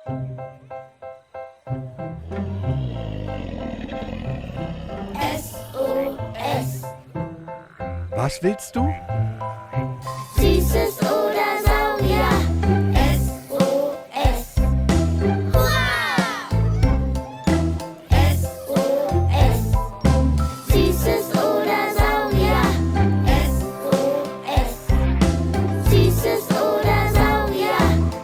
SOS. Was willst du? Süßes oder Saurier. SOS. Hurra! SOS. Süßes oder Saurier. SOS. Süßes oder Saurier.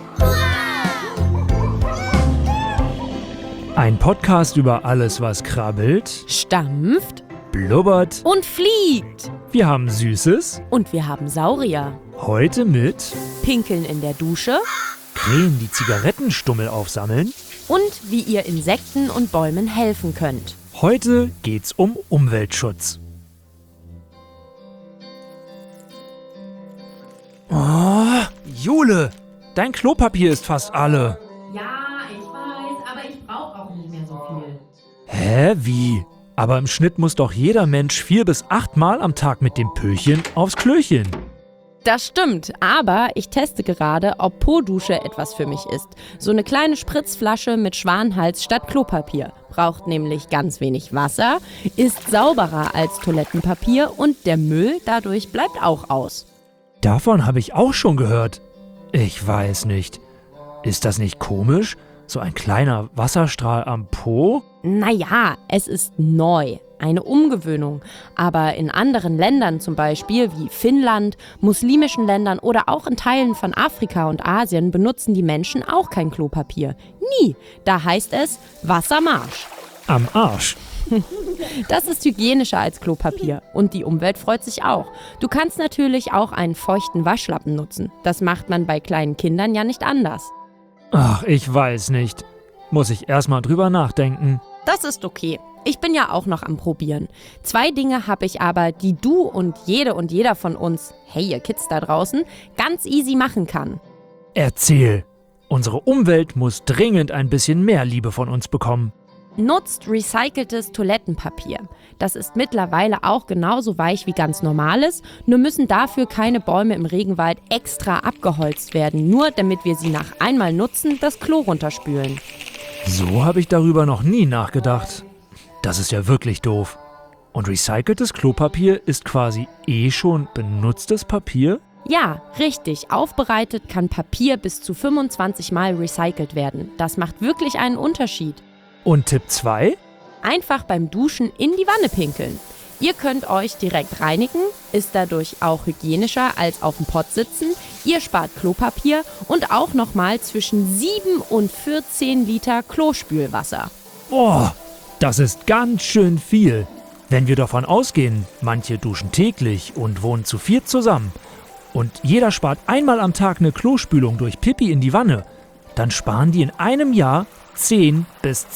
Hurra! Ein Podcast über alles, was krabbelt, Stampft blubbert. und fliegt. Wir haben Süßes, Und wir haben Saurier. heute mit Pinkeln in der Dusche Krähen, die Zigarettenstummel aufsammeln. und wie ihr Insekten und Bäumen helfen könnt. Heute geht's um Umweltschutz. Oh, Jule, dein Klopapier ist fast alle. Ja, ich weiß, aber ich brauche auch nicht mehr so viel. Hä, wie? Aber im Schnitt muss doch jeder Mensch 4 bis 8 Mal am Tag mit dem Pöchen aufs Klöchen. Das stimmt, aber ich teste gerade, ob Po-Dusche etwas für mich ist. So eine kleine Spritzflasche mit Schwanenhals statt Klopapier. Braucht nämlich ganz wenig Wasser, ist sauberer als Toilettenpapier und der Müll dadurch bleibt auch aus. Davon habe ich auch schon gehört. Ich weiß nicht. Ist das nicht komisch? So ein kleiner Wasserstrahl am Po? Naja, es ist neu, eine Umgewöhnung. Aber in anderen Ländern, zum Beispiel wie Finnland, muslimischen Ländern oder auch in Teilen von Afrika und Asien, benutzen die Menschen auch kein Klopapier. Nie. Da heißt es Wassermarsch. Am Arsch. Das ist hygienischer als Klopapier und die Umwelt freut sich auch. Du kannst natürlich auch einen feuchten Waschlappen nutzen. Das macht man bei kleinen Kindern ja nicht anders. Ach, ich weiß nicht. Muss ich erstmal drüber nachdenken. Das ist okay. Ich bin ja auch noch am Probieren. 2 Dinge habe ich aber, die du und jeder von uns, hey ihr Kids da draußen, ganz easy machen kann. Erzähl. Unsere Umwelt muss dringend ein bisschen mehr Liebe von uns bekommen. Nutzt recyceltes Toilettenpapier. Das ist mittlerweile auch genauso weich wie ganz normales, nur müssen dafür keine Bäume im Regenwald extra abgeholzt werden, nur damit wir sie nach einmal nutzen das Klo runterspülen. So habe ich darüber noch nie nachgedacht. Das ist ja wirklich doof. Und recyceltes Klopapier ist quasi schon benutztes Papier? Ja, richtig. Aufbereitet kann Papier bis zu 25 Mal recycelt werden. Das macht wirklich einen Unterschied. Und Tipp 2? Einfach beim Duschen in die Wanne pinkeln. Ihr könnt euch direkt reinigen, ist dadurch auch hygienischer als auf dem Pott sitzen. Ihr spart Klopapier und auch nochmal zwischen 7 und 14 Liter Klospülwasser. Boah, das ist ganz schön viel. Wenn wir davon ausgehen, manche duschen täglich und wohnen zu 4 zusammen und jeder spart einmal am Tag eine Klospülung durch Pipi in die Wanne, dann sparen die in einem Jahr 10.000 bis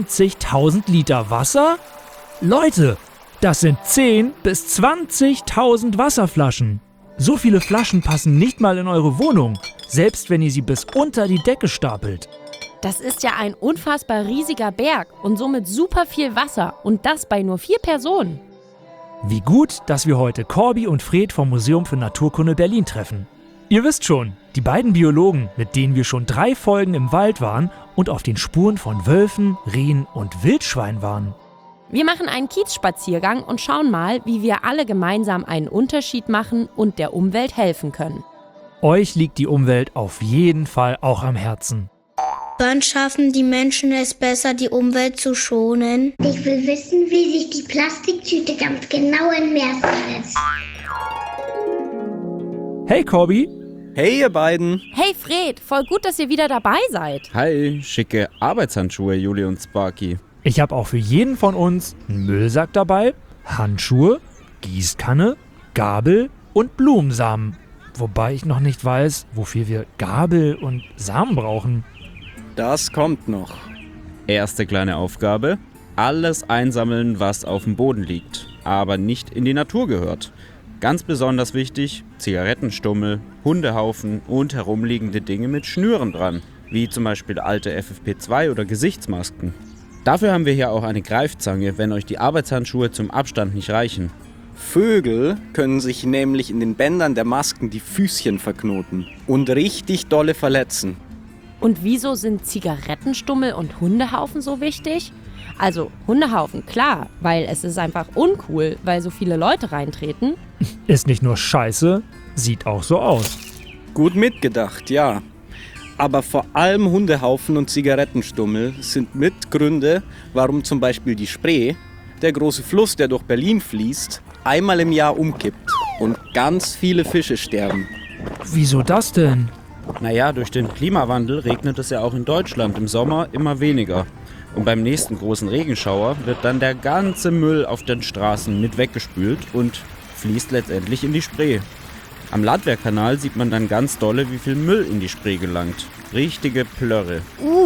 20.000 Liter Wasser? Leute, das sind 10.000 bis 20.000 Wasserflaschen. So viele Flaschen passen nicht mal in eure Wohnung, selbst wenn ihr sie bis unter die Decke stapelt. Das ist ja ein unfassbar riesiger Berg und somit super viel Wasser und das bei nur 4 Personen. Wie gut, dass wir heute Corby und Fred vom Museum für Naturkunde Berlin treffen. Ihr wisst schon, die beiden Biologen, mit denen wir schon 3 Folgen im Wald waren und auf den Spuren von Wölfen, Rehen und Wildschwein waren. Wir machen einen Kiezspaziergang und schauen mal, wie wir alle gemeinsam einen Unterschied machen und der Umwelt helfen können. Euch liegt die Umwelt auf jeden Fall auch am Herzen. Wann schaffen die Menschen es besser, die Umwelt zu schonen? Ich will wissen, wie sich die Plastiktüte ganz genau im Meer verletzt. Hey Corby, Hey ihr beiden! Hey Fred, voll gut, dass ihr wieder dabei seid. Hi, schicke Arbeitshandschuhe, Juli und Sparky. ich habe auch für jeden von uns einen Müllsack dabei, Handschuhe, Gießkanne, Gabel und Blumensamen. Wobei ich noch nicht weiß, wofür wir Gabel und Samen brauchen. Das kommt noch. Erste kleine Aufgabe: alles einsammeln, was auf dem Boden liegt, aber nicht in die Natur gehört. Ganz besonders wichtig: Zigarettenstummel, Hundehaufen und herumliegende Dinge mit Schnüren dran, wie zum Beispiel alte FFP2 oder Gesichtsmasken. Dafür haben wir hier auch eine Greifzange, wenn euch die Arbeitshandschuhe zum Abstand nicht reichen. Vögel können sich nämlich in den Bändern der Masken die Füßchen verknoten und richtig dolle verletzen. Und wieso sind Zigarettenstummel und Hundehaufen so wichtig? Also Hundehaufen, klar, weil es ist einfach uncool, weil so viele Leute reintreten. Ist nicht nur scheiße, sieht auch so aus. Gut mitgedacht, ja. Aber vor allem Hundehaufen und Zigarettenstummel sind Mitgründe, warum zum Beispiel die Spree, der große Fluss, der durch Berlin fließt, einmal im Jahr umkippt und ganz viele Fische sterben. Wieso das denn? Naja, durch den Klimawandel regnet es ja auch in Deutschland im Sommer immer weniger. Und beim nächsten großen Regenschauer wird dann der ganze Müll auf den Straßen mit weggespült und fließt letztendlich in die Spree. Am Landwehrkanal sieht man dann ganz dolle, wie viel Müll in die Spree gelangt. Richtige Plörre.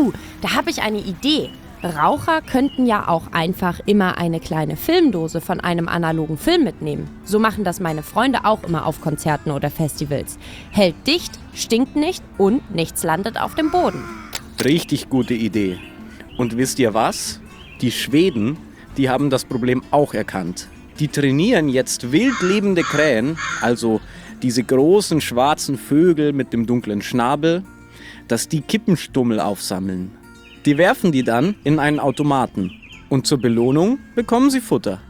Da habe ich eine Idee. Raucher könnten ja auch einfach immer eine kleine Filmdose von einem analogen Film mitnehmen. So machen das meine Freunde auch immer auf Konzerten oder Festivals. Hält dicht, stinkt nicht und nichts landet auf dem Boden. Richtig gute Idee. Und wisst ihr was? Die Schweden, die haben das Problem auch erkannt. Die trainieren jetzt wild lebende Krähen, also diese großen schwarzen Vögel mit dem dunklen Schnabel, dass die Kippenstummel aufsammeln. Die werfen die dann in einen Automaten und zur Belohnung bekommen sie Futter.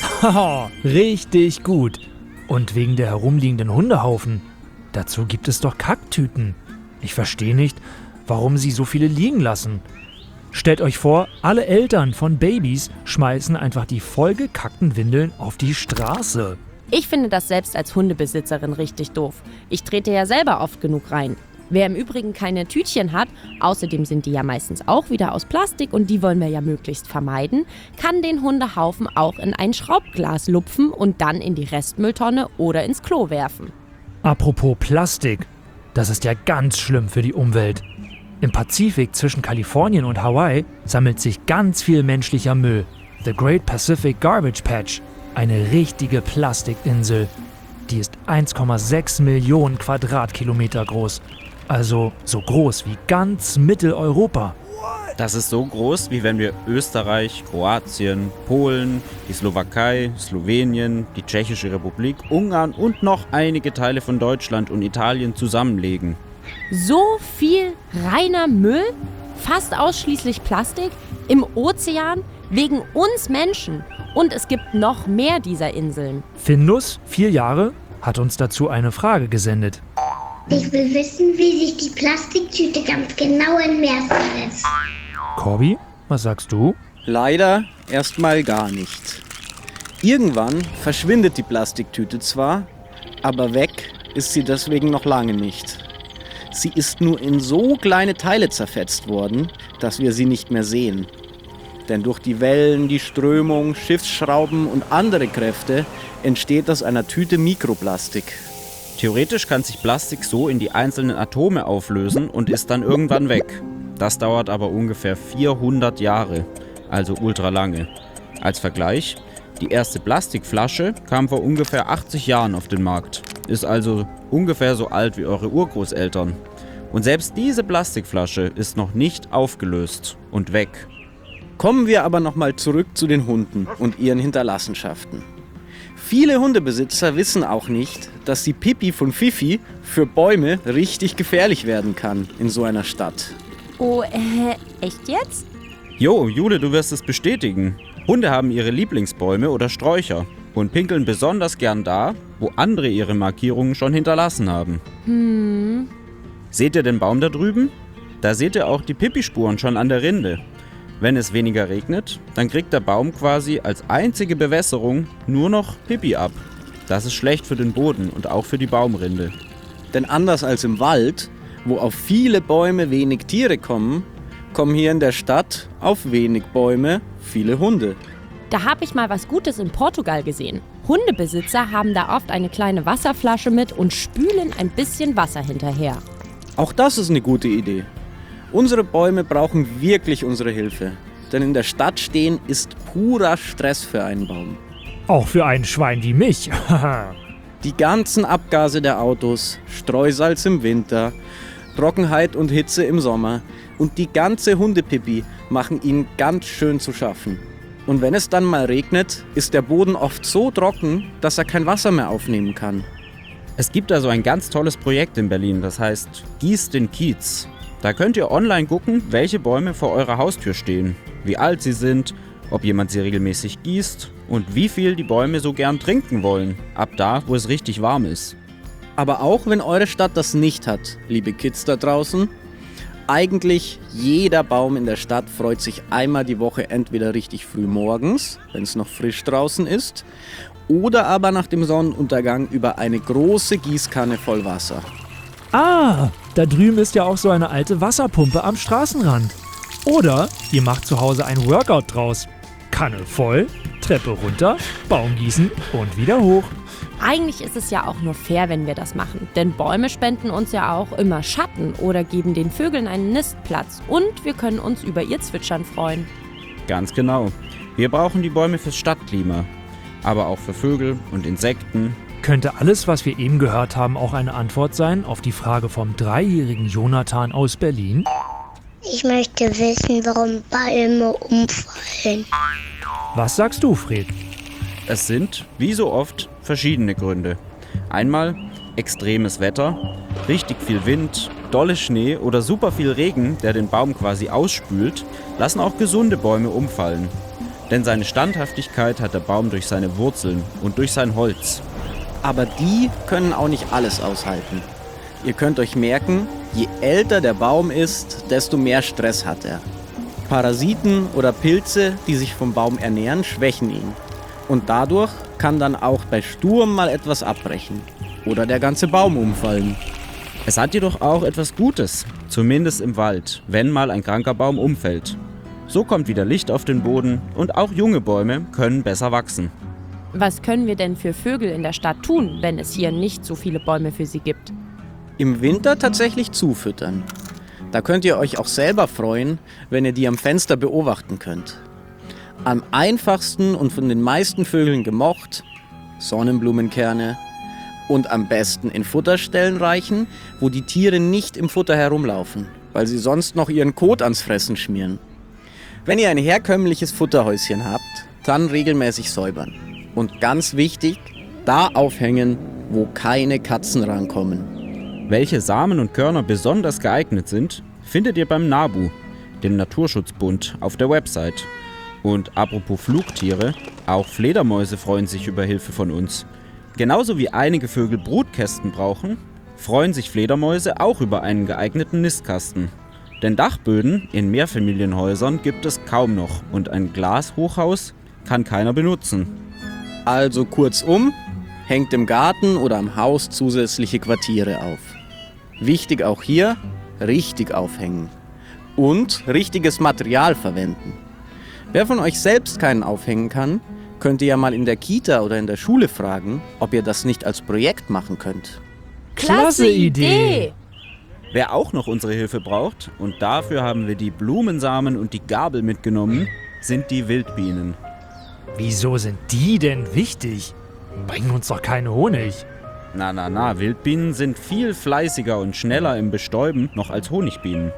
Haha, richtig gut. Und wegen der herumliegenden Hundehaufen. Dazu gibt es doch Kacktüten. Ich verstehe nicht, warum sie so viele liegen lassen. Stellt euch vor, alle Eltern von Babys schmeißen einfach die vollgekackten Windeln auf die Straße. Ich finde das selbst als Hundebesitzerin richtig doof. Ich trete ja selber oft genug rein. Wer im Übrigen keine Tütchen hat, außerdem sind die ja meistens auch wieder aus Plastik und die wollen wir ja möglichst vermeiden, kann den Hundehaufen auch in ein Schraubglas lupfen und dann in die Restmülltonne oder ins Klo werfen. Apropos Plastik, das ist ja ganz schlimm für die Umwelt. Im Pazifik zwischen Kalifornien und Hawaii sammelt sich ganz viel menschlicher Müll. The Great Pacific Garbage Patch, eine richtige Plastikinsel. Die ist 1,6 Millionen Quadratkilometer groß. Also so groß wie ganz Mitteleuropa. Das ist so groß, wie wenn wir Österreich, Kroatien, Polen, die Slowakei, Slowenien, die Tschechische Republik, Ungarn und noch einige Teile von Deutschland und Italien zusammenlegen. So viel reiner Müll, fast ausschließlich Plastik, im Ozean, wegen uns Menschen. Und es gibt noch mehr dieser Inseln. Findus, 4 Jahre, hat uns dazu eine Frage gesendet. Ich will wissen, wie sich die Plastiktüte ganz genau im Meer verletzt. Corby, was sagst du? Leider erstmal gar nicht. Irgendwann verschwindet die Plastiktüte zwar, aber weg ist sie deswegen noch lange nicht. Sie ist nur in so kleine Teile zerfetzt worden, dass wir sie nicht mehr sehen. Denn durch die Wellen, die Strömung, Schiffsschrauben und andere Kräfte entsteht aus einer Tüte Mikroplastik. Theoretisch kann sich Plastik so in die einzelnen Atome auflösen und ist dann irgendwann weg. Das dauert aber ungefähr 400 Jahre, also ultra lange. Als Vergleich, die erste Plastikflasche kam vor ungefähr 80 Jahren auf den Markt. Ist also ungefähr so alt wie eure Urgroßeltern. Und selbst diese Plastikflasche ist noch nicht aufgelöst und weg. Kommen wir aber nochmal zurück zu den Hunden und ihren Hinterlassenschaften. Viele Hundebesitzer wissen auch nicht, dass die Pipi von Fifi für Bäume richtig gefährlich werden kann in so einer Stadt. Oh, echt jetzt? Jo, Jule, du wirst es bestätigen. Hunde haben ihre Lieblingsbäume oder Sträucher und pinkeln besonders gern da, wo andere ihre Markierungen schon hinterlassen haben. Seht ihr den Baum da drüben? Da seht ihr auch die Pipi-Spuren schon an der Rinde. Wenn es weniger regnet, dann kriegt der Baum quasi als einzige Bewässerung nur noch Pipi ab. Das ist schlecht für den Boden und auch für die Baumrinde. Denn anders als im Wald, wo auf viele Bäume wenig Tiere kommen, kommen hier in der Stadt auf wenig Bäume viele Hunde. Da habe ich mal was Gutes in Portugal gesehen. Hundebesitzer haben da oft eine kleine Wasserflasche mit und spülen ein bisschen Wasser hinterher. Auch das ist eine gute Idee. Unsere Bäume brauchen wirklich unsere Hilfe. Denn in der Stadt stehen ist purer Stress für einen Baum. Auch für ein Schwein wie mich. Die ganzen Abgase der Autos, Streusalz im Winter, Trockenheit und Hitze im Sommer und die ganze Hundepipi machen ihnen ganz schön zu schaffen. Und wenn es dann mal regnet, ist der Boden oft so trocken, dass er kein Wasser mehr aufnehmen kann. Es gibt also ein ganz tolles Projekt in Berlin, das heißt Gieß den Kiez. Da könnt ihr online gucken, welche Bäume vor eurer Haustür stehen, wie alt sie sind, ob jemand sie regelmäßig gießt und wie viel die Bäume so gern trinken wollen, ab da, wo es richtig warm ist. Aber auch wenn eure Stadt das nicht hat, liebe Kids da draußen, eigentlich jeder Baum in der Stadt freut sich einmal die Woche entweder richtig früh morgens, wenn es noch frisch draußen ist, oder aber nach dem Sonnenuntergang über eine große Gießkanne voll Wasser. Ah, da drüben ist ja auch so eine alte Wasserpumpe am Straßenrand. Oder ihr macht zu Hause ein Workout draus. Kanne voll, Treppe runter, Baum gießen und wieder hoch. Eigentlich ist es ja auch nur fair, wenn wir das machen. Denn Bäume spenden uns ja auch immer Schatten oder geben den Vögeln einen Nistplatz. Und wir können uns über ihr Zwitschern freuen. Ganz genau. Wir brauchen die Bäume fürs Stadtklima, aber auch für Vögel und Insekten. Könnte alles, was wir eben gehört haben, auch eine Antwort sein auf die Frage vom 3-jährigen Jonathan aus Berlin? Ich möchte wissen, warum Bäume umfallen. Was sagst du, Fred? Es sind, wie so oft, verschiedene Gründe. Einmal extremes Wetter, richtig viel Wind, dolle Schnee oder super viel Regen, der den Baum quasi ausspült, lassen auch gesunde Bäume umfallen. Denn seine Standhaftigkeit hat der Baum durch seine Wurzeln und durch sein Holz. Aber die können auch nicht alles aushalten. Ihr könnt euch merken, je älter der Baum ist, desto mehr Stress hat er. Parasiten oder Pilze, die sich vom Baum ernähren, schwächen ihn. Und dadurch kann dann auch bei Sturm mal etwas abbrechen. Oder der ganze Baum umfallen. Es hat jedoch auch etwas Gutes, zumindest im Wald, wenn mal ein kranker Baum umfällt. So kommt wieder Licht auf den Boden und auch junge Bäume können besser wachsen. Was können wir denn für Vögel in der Stadt tun, wenn es hier nicht so viele Bäume für sie gibt? Im Winter tatsächlich zufüttern. Da könnt ihr euch auch selber freuen, wenn ihr die am Fenster beobachten könnt. Am einfachsten und von den meisten Vögeln gemocht, Sonnenblumenkerne. Und am besten in Futterstellen reichen, wo die Tiere nicht im Futter herumlaufen, weil sie sonst noch ihren Kot ans Fressen schmieren. Wenn ihr ein herkömmliches Futterhäuschen habt, dann regelmäßig säubern. Und ganz wichtig, da aufhängen, wo keine Katzen rankommen. Welche Samen und Körner besonders geeignet sind, findet ihr beim NABU, dem Naturschutzbund, auf der Website. Und apropos Flugtiere, auch Fledermäuse freuen sich über Hilfe von uns. Genauso wie einige Vögel Brutkästen brauchen, freuen sich Fledermäuse auch über einen geeigneten Nistkasten. Denn Dachböden in Mehrfamilienhäusern gibt es kaum noch und ein Glashochhaus kann keiner benutzen. Also kurzum, hängt im Garten oder am Haus zusätzliche Quartiere auf. Wichtig auch hier, richtig aufhängen. Und richtiges Material verwenden. Wer von euch selbst keinen aufhängen kann, könnt ihr ja mal in der Kita oder in der Schule fragen, ob ihr das nicht als Projekt machen könnt. Klasse Idee! Wer auch noch unsere Hilfe braucht, und dafür haben wir die Blumensamen und die Gabel mitgenommen, sind die Wildbienen. Wieso sind die denn wichtig? Bringen uns doch keine Honig. Wildbienen sind viel fleißiger und schneller im Bestäuben noch als Honigbienen.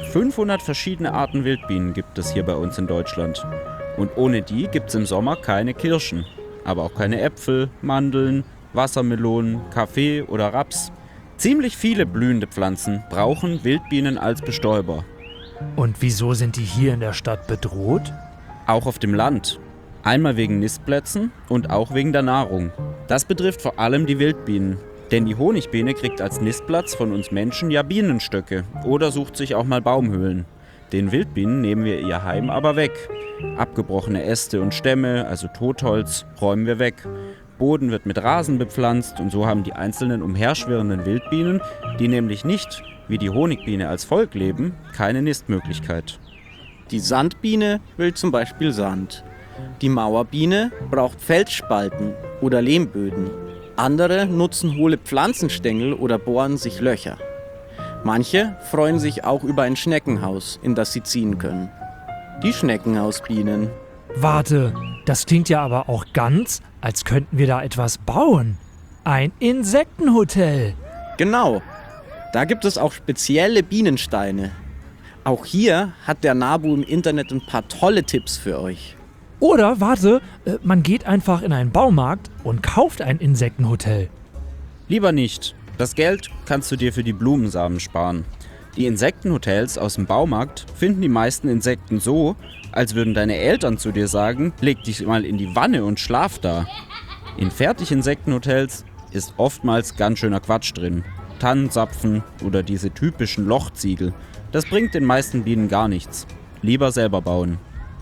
500 verschiedene Arten Wildbienen gibt es hier bei uns in Deutschland. Und ohne die gibt es im Sommer keine Kirschen, aber auch keine Äpfel, Mandeln, Wassermelonen, Kaffee oder Raps. Ziemlich viele blühende Pflanzen brauchen Wildbienen als Bestäuber. Und wieso sind die hier in der Stadt bedroht? Auch auf dem Land. Einmal wegen Nistplätzen und auch wegen der Nahrung. Das betrifft vor allem die Wildbienen. Denn die Honigbiene kriegt als Nistplatz von uns Menschen ja Bienenstöcke oder sucht sich auch mal Baumhöhlen. Den Wildbienen nehmen wir ihr Heim aber weg. Abgebrochene Äste und Stämme, also Totholz, räumen wir weg. Boden wird mit Rasen bepflanzt und so haben die einzelnen umherschwirrenden Wildbienen, die nämlich nicht, wie die Honigbiene als Volk leben, keine Nistmöglichkeit. Die Sandbiene will zum Beispiel Sand. Die Mauerbiene braucht Felsspalten oder Lehmböden. Andere nutzen hohle Pflanzenstängel oder bohren sich Löcher. Manche freuen sich auch über ein Schneckenhaus, in das sie ziehen können. Die Schneckenhausbienen. Warte, das klingt ja aber auch ganz, als könnten wir da etwas bauen. Ein Insektenhotel. Genau, da gibt es auch spezielle Bienensteine. Auch hier hat der NABU im Internet ein paar tolle Tipps für euch. Oder, warte, man geht einfach in einen Baumarkt und kauft ein Insektenhotel. Lieber nicht. Das Geld kannst du dir für die Blumensamen sparen. Die Insektenhotels aus dem Baumarkt finden die meisten Insekten so, als würden deine Eltern zu dir sagen, leg dich mal in die Wanne und schlaf da. In Fertiginsektenhotels ist oftmals ganz schöner Quatsch drin. Tannenzapfen oder diese typischen Lochziegel. Das bringt den meisten Bienen gar nichts. Lieber selber bauen.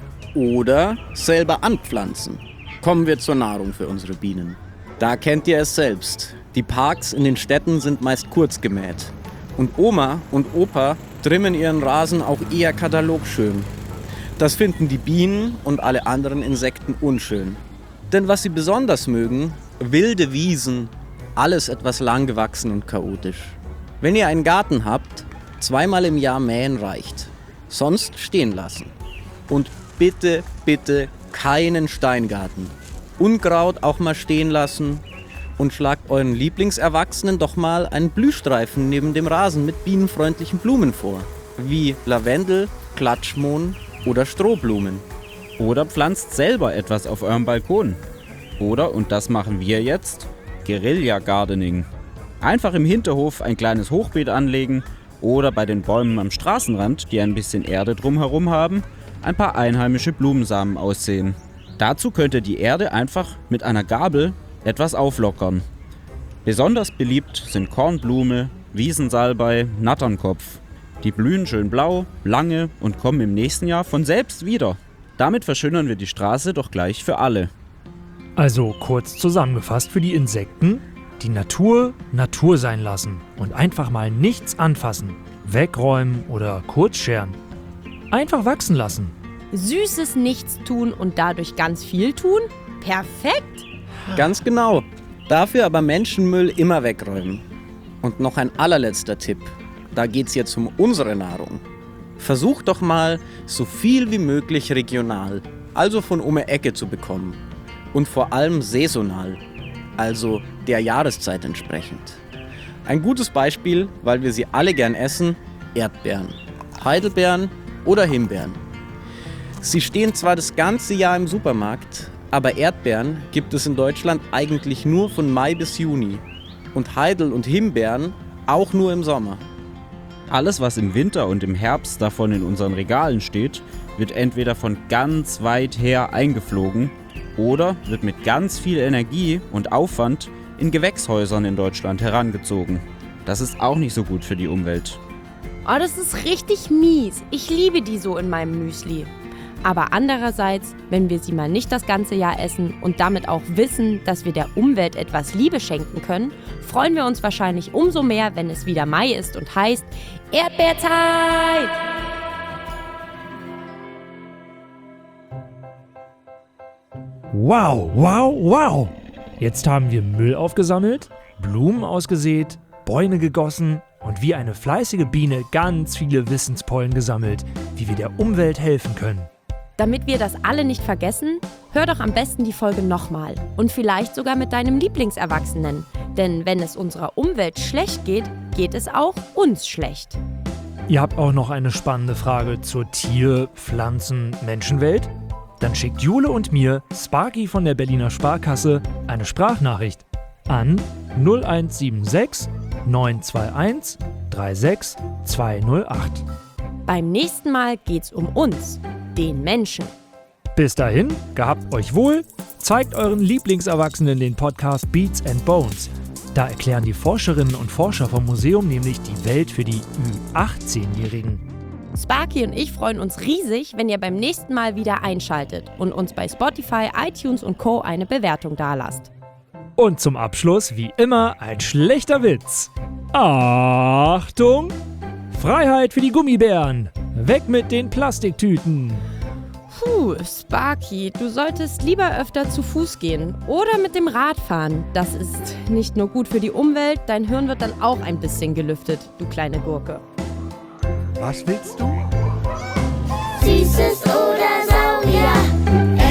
Oder selber anpflanzen. Kommen wir zur Nahrung für unsere Bienen. Da kennt ihr es selbst. Die Parks in den Städten sind meist kurz gemäht. Und Oma und Opa trimmen ihren Rasen auch eher katalogschön. Das finden die Bienen und alle anderen Insekten unschön. Denn was sie besonders mögen, wilde Wiesen, alles etwas langgewachsen und chaotisch. Wenn ihr einen Garten habt, 2-mal im Jahr mähen reicht. Sonst stehen lassen. Und bitte, bitte keinen Steingarten. Unkraut auch mal stehen lassen und schlagt euren Lieblingserwachsenen doch mal einen Blühstreifen neben dem Rasen mit bienenfreundlichen Blumen vor. Wie Lavendel, Klatschmohn oder Strohblumen. Oder pflanzt selber etwas auf eurem Balkon. Oder, und das machen wir jetzt, Guerilla-Gardening. Einfach im Hinterhof ein kleines Hochbeet anlegen oder bei den Bäumen am Straßenrand, die ein bisschen Erde drumherum haben, ein paar einheimische Blumensamen aussehen. Dazu könnt ihr die Erde einfach mit einer Gabel etwas auflockern. Besonders beliebt sind Kornblume, Wiesensalbei, Natternkopf. Die blühen schön blau, lange und kommen im nächsten Jahr von selbst wieder. Damit verschönern wir die Straße doch gleich für alle. Also kurz zusammengefasst für die Insekten: die Natur Natur sein lassen und einfach mal nichts anfassen, wegräumen oder kurzscheren. Einfach wachsen lassen. Süßes Nichts tun und dadurch ganz viel tun? Perfekt! Ganz genau. Dafür aber Menschenmüll immer wegräumen. Und noch ein allerletzter Tipp. Da geht's jetzt um unsere Nahrung. Versucht doch mal, so viel wie möglich regional, also von um die Ecke zu bekommen. Und vor allem saisonal, also der Jahreszeit entsprechend. Ein gutes Beispiel, weil wir sie alle gern essen: Erdbeeren, Heidelbeeren oder Himbeeren. Sie stehen zwar das ganze Jahr im Supermarkt, aber Erdbeeren gibt es in Deutschland eigentlich nur von Mai bis Juni. Und Heidel und Himbeeren auch nur im Sommer. Alles, was im Winter und im Herbst davon in unseren Regalen steht, wird entweder von ganz weit her eingeflogen oder wird mit ganz viel Energie und Aufwand in Gewächshäusern in Deutschland herangezogen. Das ist auch nicht so gut für die Umwelt. Oh, das ist richtig mies. Ich liebe die so in meinem Müsli. Aber andererseits, wenn wir sie mal nicht das ganze Jahr essen und damit auch wissen, dass wir der Umwelt etwas Liebe schenken können, freuen wir uns wahrscheinlich umso mehr, wenn es wieder Mai ist und heißt Erdbeerzeit! Wow, wow, wow! Jetzt haben wir Müll aufgesammelt, Blumen ausgesät, Bäume gegossen und wie eine fleißige Biene ganz viele Wissenspollen gesammelt, wie wir der Umwelt helfen können. Damit wir das alle nicht vergessen, hör doch am besten die Folge nochmal und vielleicht sogar mit deinem Lieblingserwachsenen. Denn wenn es unserer Umwelt schlecht geht, geht es auch uns schlecht. Ihr habt auch noch eine spannende Frage zur Tier-, Pflanzen-, Menschenwelt? Dann schickt Jule und mir, Sparky von der Berliner Sparkasse, eine Sprachnachricht an 0176 921 36 208. Beim nächsten Mal geht's um uns, den Menschen. Bis dahin, gehabt euch wohl, zeigt euren Lieblingserwachsenen den Podcast Beats and Bones. Da erklären die Forscherinnen und Forscher vom Museum nämlich die Welt für die Ü18-Jährigen. Sparky und ich freuen uns riesig, wenn ihr beim nächsten Mal wieder einschaltet und uns bei Spotify, iTunes und Co. eine Bewertung dalasst. Und zum Abschluss, wie immer, ein schlechter Witz. Achtung! Freiheit für die Gummibären! Weg mit den Plastiktüten! Puh, Sparky, du solltest lieber öfter zu Fuß gehen oder mit dem Rad fahren. Das ist nicht nur gut für die Umwelt, dein Hirn wird dann auch ein bisschen gelüftet, du kleine Gurke. Was willst du? Süßes oder Saurier,